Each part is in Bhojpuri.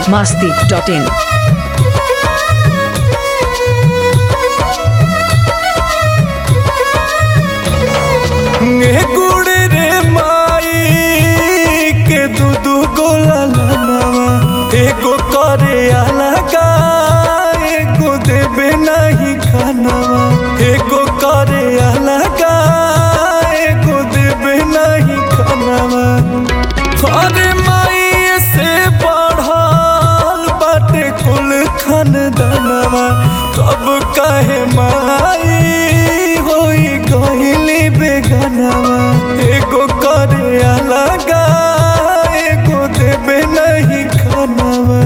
biharmasti.in गुड़ रे माई के दूधू गोला लनवा एगो करे अलगा एगो देबे नहीं खानवा एगो करे अलगा एगो देबे नहीं खानवा अरे माई से बढ़ल बाटे कुल खानदानवा तब कहे माई होई गइली बेगानवा एगो करे अलगा एगो देबे नहीं खानवा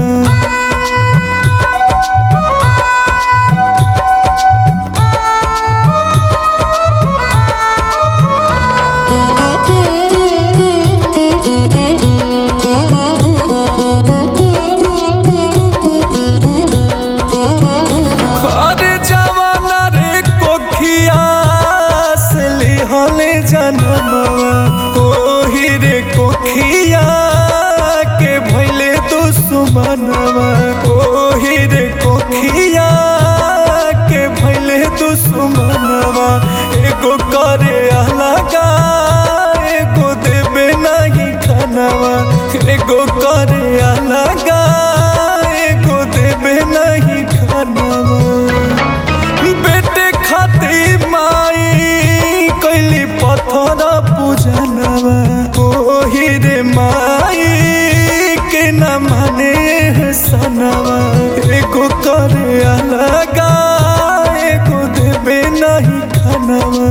ओही रे कोखिया के भइले दुश्मनवा ओही रे कोखिया के भइले दुश्मनवा एगो करे अलगा एगो देबे नहीं खानवा एगो करे अलगा एगो देबे नहीं खानवा बेटे खातिर माई कैली पत्थर पूजनवा ओही रे माई के न माने सनवा एगो करे अलगा एगो देबे नहीं खानवा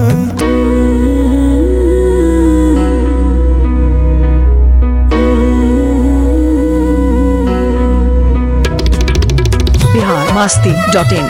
biharmasti.in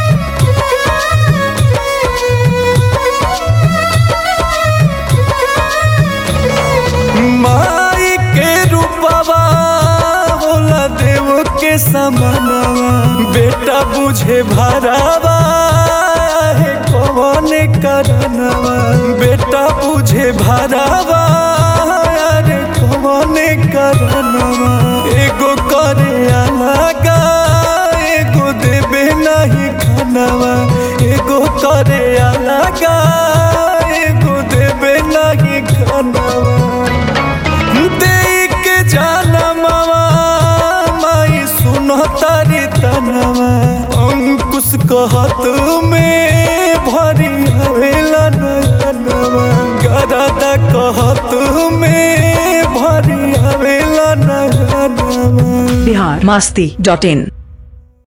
माई के रूपवा होला देव के समानवा बेटा बुझे भरावा है कौन करनवा बेटा बुझे भरावा अरे कौन करनवा एगो करे अलगा एगो देबे नहीं खानवा एगो करे अलगा एगो देबे नहीं खानवा देख जानवा माई सुनो तारी तनवा अंकुश कहत में भरी हवेला नयनवा गरादा कहत में भरी हवेला नयनवा biharmasti.in